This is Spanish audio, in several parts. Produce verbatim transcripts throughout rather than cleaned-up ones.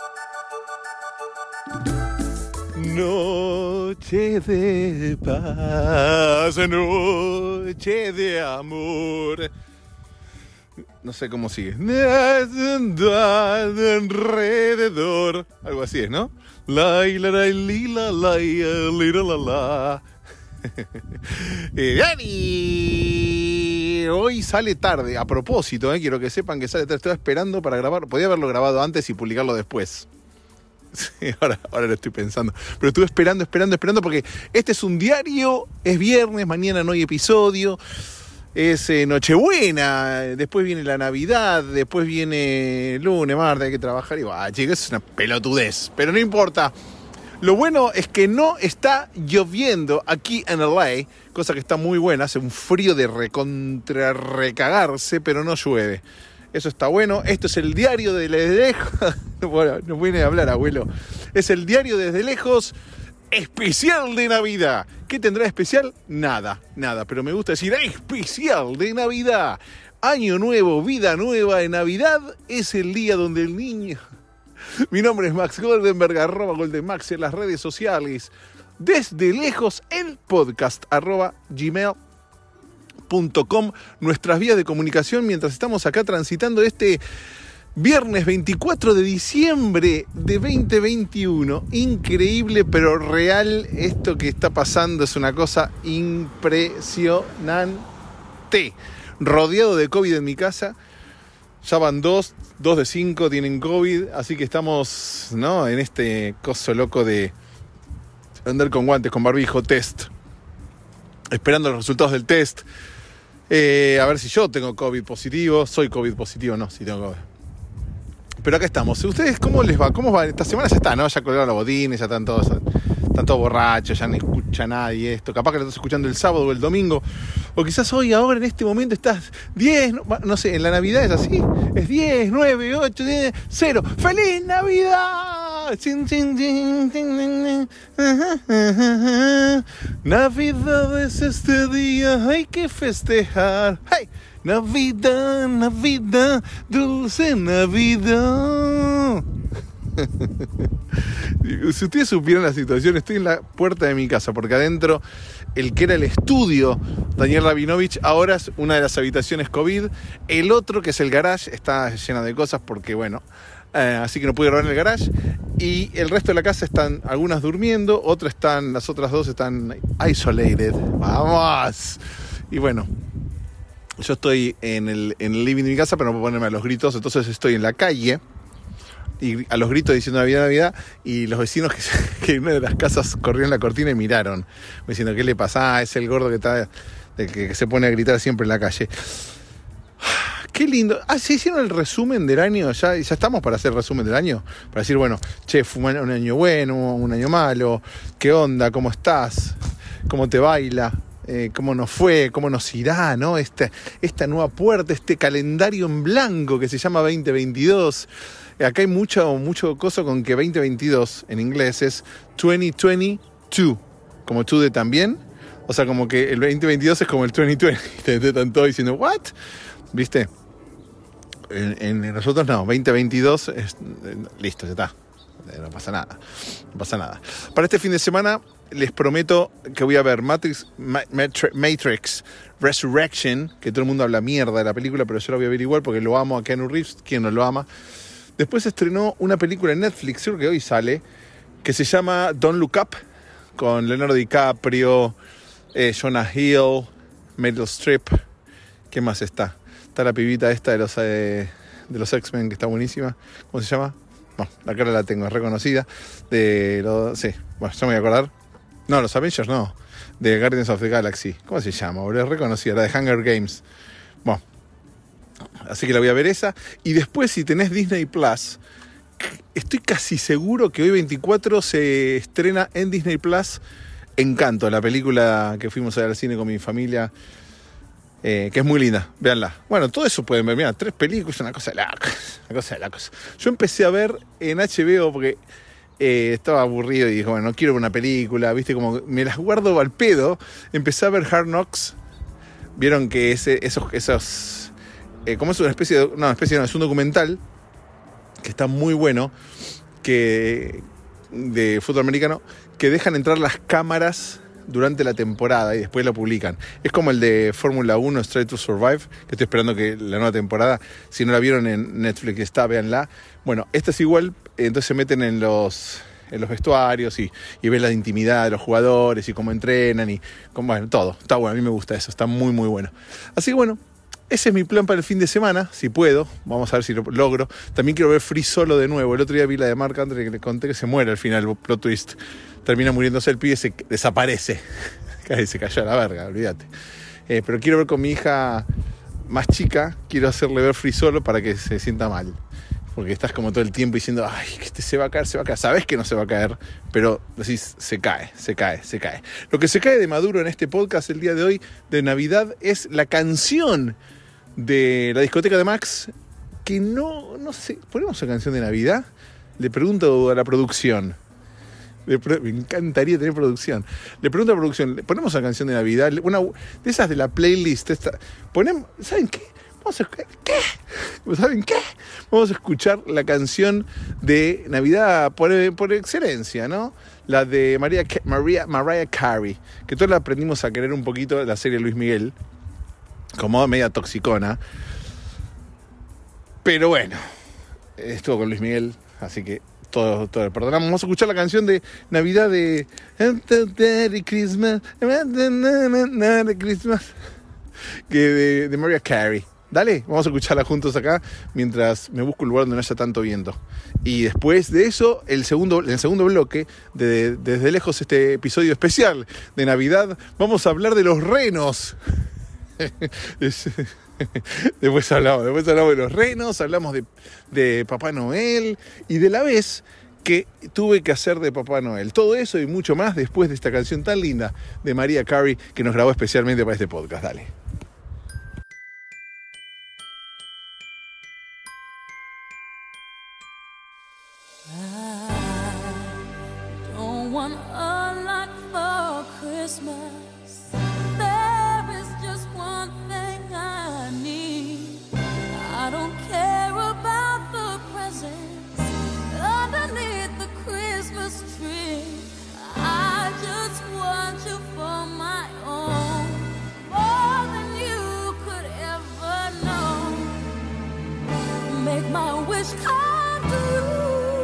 Noche de paz, noche de amor. No sé cómo sigue. Alrededor. Algo así es, ¿no? La la la la la la la. eh, Dani, hoy sale tarde. A propósito, eh, quiero que sepan que sale tarde. Estaba esperando para grabar. Podía haberlo grabado antes y publicarlo después. Sí, ahora, ahora lo estoy pensando. Pero estuve esperando, esperando, esperando porque este es un diario. Es viernes, mañana no hay episodio. Es eh, Nochebuena, después viene la Navidad, después viene lunes, martes, hay que trabajar y va, chicos, es una pelotudez, pero no importa. Lo bueno es que no está lloviendo aquí en L A, cosa que está muy buena, hace un frío de recontra recagarse, pero no llueve. Eso está bueno. Esto es el diario desde lejos. Bueno, no viene a hablar, abuelo. Es el diario desde lejos. Especial de Navidad. ¿Qué tendrá de especial? Nada, nada. Pero me gusta decir especial de Navidad. Año nuevo, vida nueva. En Navidad es el día donde el niño... Mi nombre es Max Goldenberg, arroba Goldenmax en las redes sociales. Desde lejos, el podcast, arroba gmail punto com. Nuestras vías de comunicación mientras estamos acá transitando este... Viernes veinticuatro de diciembre de veinte veintiuno. Increíble, pero real. Esto que está pasando es una cosa impresionante. Rodeado de COVID en mi casa. Ya van dos, dos de cinco tienen COVID. Así que estamos, ¿no?, en este coso loco de andar con guantes, con barbijo, test. Esperando los resultados del test. Eh, a ver si yo tengo COVID positivo. Soy COVID positivo, no, si tengo COVID. Pero acá estamos. ¿Ustedes cómo les va? ¿Cómo va? Esta semana ya está, ¿no? Ya colgaron los botines, ya están todos, están todos borrachos, ya no escucha nadie esto. Capaz que lo estás escuchando el sábado o el domingo. O quizás hoy, ahora, en este momento estás diez, no, no sé, en la Navidad es así. Es diez, nueve, ocho, diez, cero. ¡Feliz Navidad! Navidad es este día, hay que festejar. ¡Hey! Navidad, Navidad, dulce Navidad. Si ustedes supieran la situación, estoy en la puerta de mi casa, porque adentro, el que era el estudio, Daniel Rabinovich, ahora es una de las habitaciones COVID. El otro, que es el garage, está lleno de cosas porque, bueno, eh, así que no pude grabar en el garage. Y el resto de la casa están algunas durmiendo, otras están, las otras dos están isolated. ¡Vamos! Y bueno, yo estoy en el, en el living de mi casa, pero no puedo ponerme a los gritos, entonces estoy en la calle y a los gritos diciendo Navidad, Navidad, y los vecinos que, que en una de las casas corrieron la cortina y miraron, diciendo, ¿qué le pasa? Ah, es el gordo que está, de que, que se pone a gritar siempre en la calle. Qué lindo. Ah, ¿se hicieron el resumen del año? Ya, ya estamos para hacer el resumen del año, para decir, bueno, che, fue un año bueno, un año malo, ¿qué onda? ¿Cómo estás? ¿Cómo te baila? Eh, cómo nos fue, cómo nos irá, ¿no? Esta, esta nueva puerta, este calendario en blanco que se llama veinte veintidós. Eh, acá hay mucho, mucho coso con que veinte veintidós en inglés es veinte veintidós, como tú de también. O sea, como que el veinte veintidós es como el veinte veinte. Te están todos diciendo, ¿what? ¿Viste? En, en nosotros no, veinte veintidós es, eh, listo, ya está. No pasa nada, no pasa nada. Para este fin de semana les prometo que voy a ver Matrix, Matrix Resurrection, que todo el mundo habla mierda de la película, pero yo la voy a ver igual porque lo amo a Keanu Reeves, ¿quién no lo ama? Después estrenó una película en Netflix, creo que hoy sale, que se llama Don't Look Up, con Leonardo DiCaprio, eh, Jonah Hill, Meryl Streep. ¿Qué más está? Está la pibita esta de los, eh, de los X-Men, que está buenísima. ¿Cómo se llama? Bueno, la cara la tengo, es reconocida. De los, sí, bueno, ya me voy a acordar. No, los Avengers no. De Guardians of the Galaxy. ¿Cómo se llama? Es reconocida, la de Hunger Games. Bueno, así que la voy a ver esa. Y después, si tenés Disney Plus, estoy casi seguro que hoy veinticuatro se estrena en Disney Plus Encanto, la película que fuimos a ver al cine con mi familia. Eh, que es muy linda, véanla. Bueno, todo eso pueden ver, mira, tres películas, una cosa de locos, una cosa de locos. Yo empecé a ver en H B O porque eh, estaba aburrido y dije, bueno, no quiero ver una película, viste, como me las guardo al pedo. Empecé a ver Hard Knocks. Vieron que ese, esos, esos eh, como es una especie de, no, especie no, es un documental que está muy bueno. que de fútbol americano que dejan entrar las cámaras durante la temporada y después lo publican. Es como el de Fórmula uno, Straight to Survive, que estoy esperando que la nueva temporada, si no la vieron en Netflix está, véanla. Bueno, esta es igual, entonces se meten en los, en los vestuarios y, y ven la intimidad de los jugadores y cómo entrenan y cómo, bueno, todo. Está bueno, a mí me gusta eso, está muy muy bueno. Así que bueno, ese es mi plan para el fin de semana, si puedo. Vamos a ver si lo logro. También quiero ver Free Solo de nuevo. El otro día vi la de Marc Anthony que le conté que se muere al final, plot twist. Termina muriéndose el pibe, se desaparece. Se cayó a la verga, olvídate. Eh, pero quiero ver con mi hija más chica, quiero hacerle ver Free Solo para que se sienta mal. Porque estás como todo el tiempo diciendo, ay, que este se va a caer, se va a caer. Sabés que no se va a caer, pero decís, se cae, se cae, se cae. Lo que se cae de Maduro en este podcast el día de hoy, de Navidad, es la canción de la discoteca de Max, que no, no sé, ¿ponemos una canción de Navidad? Le pregunto a la producción. Le pre- me encantaría tener producción. Le pregunto a la producción, ¿le ponemos una canción de Navidad? Una de esas de la playlist. Esta, ponemos, ¿saben qué? Vamos a, ¿qué? ¿Saben qué? Vamos a escuchar la canción de Navidad por, por excelencia, ¿no? La de María, María, Mariah Carey, que todos la aprendimos a querer un poquito de la serie Luis Miguel, como media toxicona. Pero bueno, estuvo con Luis Miguel, así que todo, todo le perdonamos. Vamos a escuchar la canción de Navidad de Merry Christmas, Merry Christmas, que de, de Mariah Carey. Dale, vamos a escucharla juntos acá mientras me busco un lugar donde no haya tanto viento. Y después de eso, el segundo, el segundo bloque, de, de, desde lejos este episodio especial de Navidad, vamos a hablar de los renos. Después hablamos, después hablamos de los renos, hablamos de, de Papá Noel y de la vez que tuve que hacer de Papá Noel. Todo eso y mucho más después de esta canción tan linda de Mariah Carey que nos grabó especialmente para este podcast. Dale. I don't want a lot for Christmas. There is just one thing I need. I don't care about the presents underneath the Christmas tree. I just want you for my own, more than you could ever know. Make my wish come true.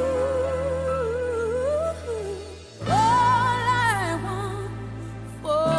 All I want for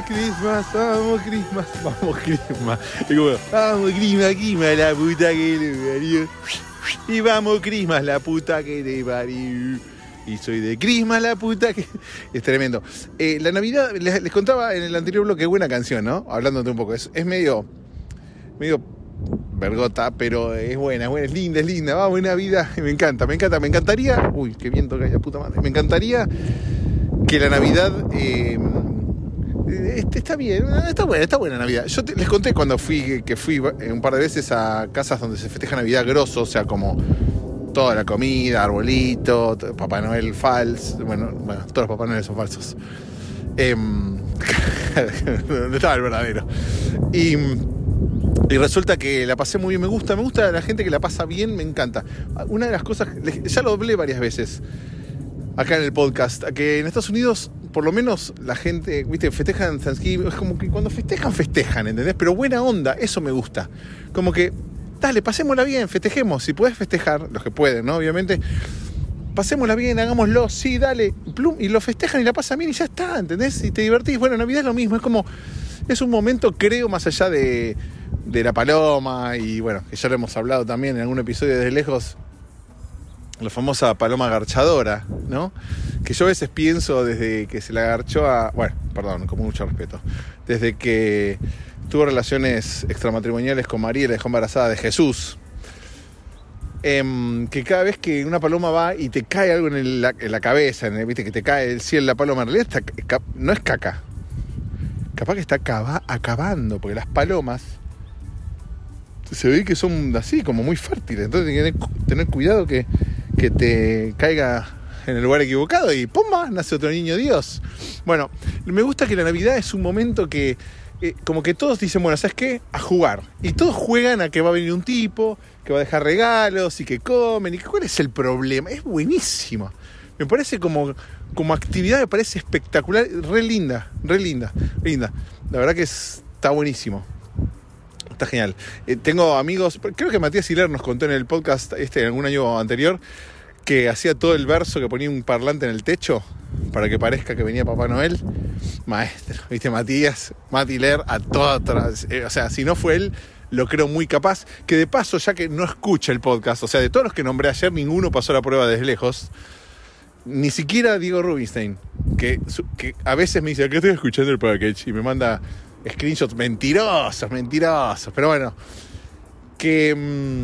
Christmas, vamos Christmas, vamos Christmas. Y como, vamos Christmas, Christmas, la puta que le parió. Y vamos Christmas, la puta que le parió. Y soy de Christmas, la puta que... Es tremendo. Eh, la Navidad, les, les contaba en el anterior bloque, buena canción, ¿no? Hablándote un poco. Es, es medio... medio vergota, pero es buena, es buena, es linda, es linda. Va, buena vida. Me encanta, me encanta. Me encantaría... Uy, qué viento que hay, la puta madre. Me encantaría que la Navidad... Eh, este, está bien, está buena, está buena Navidad. Yo te, les conté cuando fui, que fui un par de veces a casas donde se festeja Navidad grosso, o sea, como... toda la comida, arbolito, Papá Noel falso. Bueno, bueno, todos los Papá Noel son falsos. Eh, ¿Dónde estaba el verdadero? Y, y resulta que la pasé muy bien. Me gusta, me gusta la gente que la pasa bien, me encanta. Una de las cosas, ya lo hablé varias veces acá en el podcast, que en Estados Unidos, por lo menos la gente, viste, festejan Thanksgiving, es como que cuando festejan, festejan, ¿entendés? Pero buena onda, eso me gusta. Como que dale, pasémosla bien, festejemos. Si puedes festejar, los que pueden, ¿no? Obviamente, pasémosla bien, hagámoslo, sí, dale, plum, y lo festejan y la pasan bien y ya está, ¿entendés? Y te divertís. Bueno, Navidad es lo mismo, es como, es un momento, creo, más allá de, de la paloma, y bueno, que ya lo hemos hablado también en algún episodio desde lejos, la famosa paloma garchadora, ¿no? Que yo a veces pienso desde que se la garchó a... Bueno, perdón, con mucho respeto. Desde que tuvo relaciones extramatrimoniales con María y la dejó embarazada de Jesús. Eh, que cada vez que una paloma va y te cae algo en, el, la, en la cabeza, en el, viste que te cae el cielo, la paloma en realidad está, no es caca. Capaz que está acaba, acabando, porque las palomas se ve que son así, como muy fértiles. Entonces hay que tener cuidado que, que te caiga en el lugar equivocado y ¡pumba! Nace otro niño Dios. Bueno, me gusta que la Navidad es un momento que eh, como que todos dicen, bueno, ¿sabes qué? A jugar. Y todos juegan a que va a venir un tipo, que va a dejar regalos y que comen. ¿Y cuál es el problema? Es buenísimo. Me parece como, como actividad, me parece espectacular, re linda, re linda, re linda. La verdad que es, está buenísimo. Está genial. Eh, tengo amigos, creo que Matías Hiler nos contó en el podcast este en algún año anterior, que hacía todo el verso, que ponía un parlante en el techo para que parezca que venía Papá Noel. Maestro, viste, Matías, Mati Hiler a todas otras. Eh, o sea, si no fue él, lo creo muy capaz. Que de paso, ya que no escucha el podcast, o sea, de todos los que nombré ayer, ninguno pasó la prueba desde lejos. Ni siquiera Diego Rubinstein, que, que a veces me dice, ¿qué estoy escuchando el package? Y me manda screenshots mentirosos, mentirosos. Pero bueno, que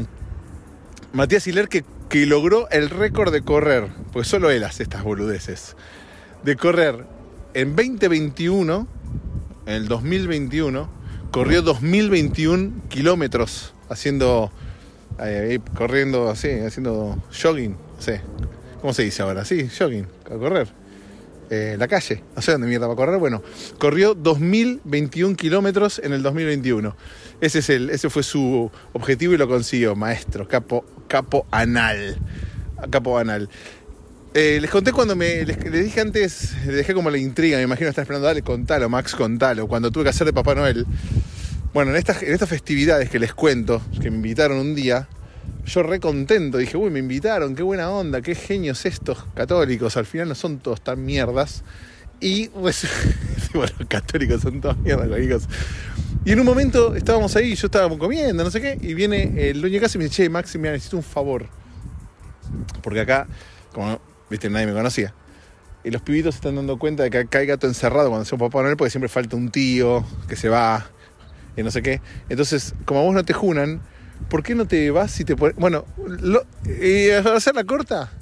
mmm, Matías Hiler que, que logró el récord de correr, porque solo él hace estas boludeces, de correr en veinte veintiuno, en el dos mil veintiuno, corrió dos mil veintiún kilómetros haciendo, eh, corriendo así, haciendo jogging, no sé. ¿Cómo se dice ahora? Sí, jogging, a correr. Eh, la calle, no sé dónde mierda va a correr. Bueno, corrió dos mil veintiún kilómetros en el dos mil veintiuno. Ese, es el, ese fue su objetivo y lo consiguió, maestro, capo, capo anal. Capo anal. Eh, les conté cuando me... Les, les dije antes, les dejé como la intriga, me imagino estar esperando, dale, contalo, Max, contalo. Cuando tuve que hacer de Papá Noel. Bueno, en estas, en estas festividades que les cuento, que me invitaron un día, yo re contento, dije, uy, me invitaron, qué buena onda, qué genios estos católicos, al final no son todos tan mierdas. Y pues, bueno, los católicos son todos mierdas, amigos. Y en un momento estábamos ahí, yo estaba comiendo, no sé qué, y viene el dueño de casa y me dice, che, Maxi, mira, necesito un favor. Porque acá, como, viste, nadie me conocía. Y los pibitos se están dando cuenta de que acá hay gato encerrado cuando hacemos Papá Noel, porque siempre falta un tío que se va, y no sé qué. Entonces, como a vos no te junan, ¿por qué no te vas y te pones? Bueno, lo, y para hacer la corta,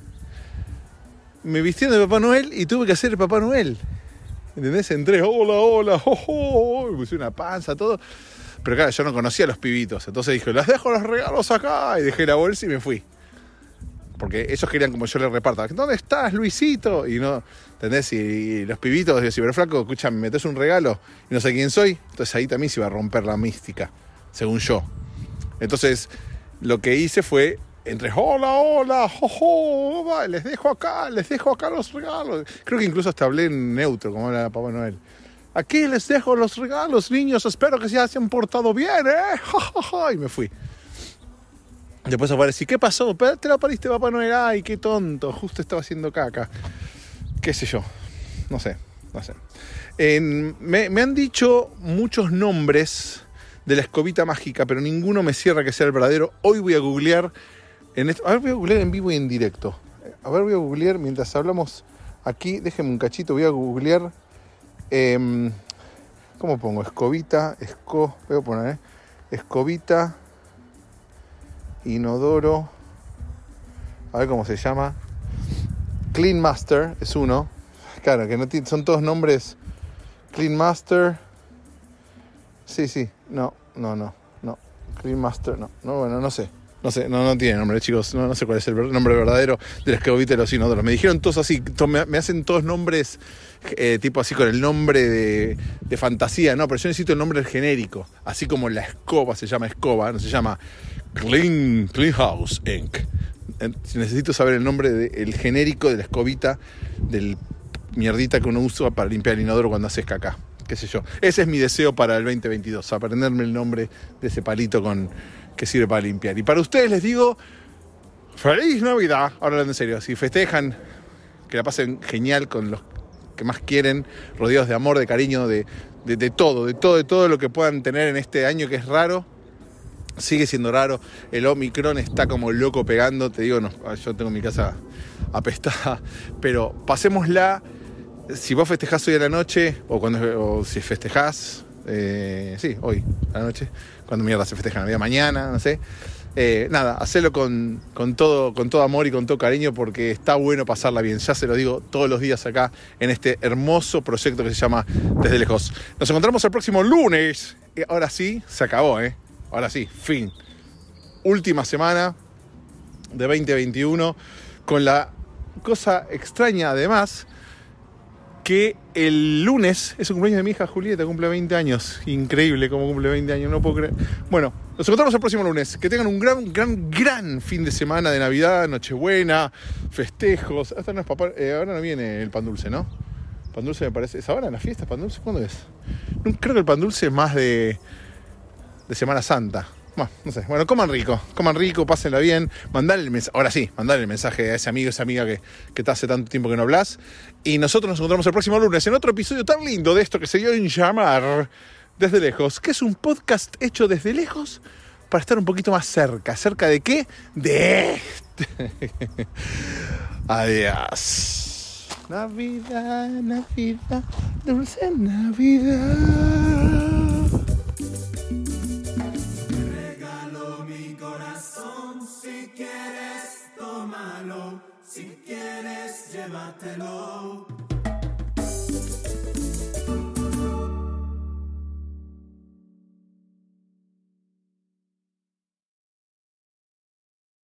me vistieron de Papá Noel y tuve que hacer el Papá Noel. ¿Entendés? Entré, hola, hola, oh, oh, me puse una panza, todo. Pero claro, yo no conocía a los pibitos. Entonces dije, les dejo los regalos acá. Y dejé la bolsa y me fui. Porque ellos querían como yo les reparta. ¿Dónde estás, Luisito? Y no, ¿entendés? Y, y los pibitos decían, pero flaco, escucha, me metes un regalo y no sé quién soy. Entonces ahí también se iba a romper la mística, según yo. Entonces, lo que hice fue, entre hola, hola, jojo, jo, les dejo acá, les dejo acá los regalos. Creo que incluso hasta hablé en neutro, como habla Papá Noel. Aquí les dejo los regalos, niños, espero que se hayan portado bien, ¿eh? Ja, ja, ja. Y me fui. Después aparecí, ¿qué pasó? Te lo apariste, Papá Noel, ay, qué tonto, justo estaba haciendo caca. Qué sé yo, no sé. no sé. En, me, me han dicho muchos nombres de la escobita mágica, pero ninguno me cierra que sea el verdadero. Hoy voy a googlear, en esto, a ver, voy a googlear en vivo y en directo. A ver, voy a googlear mientras hablamos aquí. Déjenme un cachito, voy a googlear. Eh, ¿Cómo pongo? Escobita, esco, voy a poner, ¿eh? Escobita, inodoro, a ver cómo se llama. Clean Master es uno. Claro, que no tiene, son todos nombres. Clean Master. Sí, sí, no, no, no, no. Clean Master, no, no, bueno, no sé. No sé, no, no tiene nombre, chicos. No, no sé cuál es el nombre verdadero de la escobita de los inodoros. Me dijeron todos así, to, me, me hacen todos nombres eh, tipo así con el nombre de, de fantasía, ¿no? Pero yo necesito el nombre genérico. Así como la escoba se llama escoba, no se llama Clean, Clean House Incorporated. Necesito saber el nombre del genérico de la escobita, del mierdita que uno usa para limpiar el inodoro cuando haces caca. Qué sé yo. Ese es mi deseo para el veinte veintidós, aprenderme el nombre de ese palito con que sirve para limpiar. Y para ustedes les digo, ¡Feliz Navidad! Ahora hablando en serio, si festejan, que la pasen genial con los que más quieren, rodeados de amor, de cariño, de, de, de todo, de todo, de todo lo que puedan tener en este año que es raro. Sigue siendo raro, el Omicron está como loco pegando, te digo, no, yo tengo mi casa apestada, pero pasémosla. Si vos festejás hoy a la noche, o cuando o si festejás, eh, sí, hoy a la noche, cuando mierda se festeja Navidad, mañana, no sé, eh, nada, hacelo con, con, todo, con todo amor y con todo cariño, porque está bueno pasarla bien, ya se lo digo todos los días acá, en este hermoso proyecto que se llama Desde Lejos. Nos encontramos el próximo lunes, y ahora sí, se acabó, ¿eh? Ahora sí, fin. Última semana de veinte veintiuno, con la cosa extraña además que el lunes es el cumpleaños de mi hija Julieta, cumple veinte años. Increíble cómo cumple veinte años, no puedo creer. Bueno, nos encontramos el próximo lunes. Que tengan un gran, gran, gran fin de semana de Navidad, Nochebuena, festejos. Hasta no es papá, eh, ahora no viene el pan dulce, ¿no? Pan dulce me parece. ¿Es ahora en las fiestas pan dulce? ¿Cuándo es? No, creo que el pan dulce es más de... de Semana Santa. Bueno, no sé. Bueno, coman rico, coman rico, pásenla bien. Mandale el mensaje, ahora sí, mandale el mensaje a ese amigo, esa amiga que, que te hace tanto tiempo que no hablas. Y nosotros nos encontramos el próximo lunes en otro episodio tan lindo de esto que se dio en llamar Desde Lejos, que es un podcast hecho desde lejos para estar un poquito más cerca. ¿Cerca de qué? De este. Adiós. Navidad, Navidad, dulce Navidad. Si quieres, tómalo. Si quieres, llévatelo.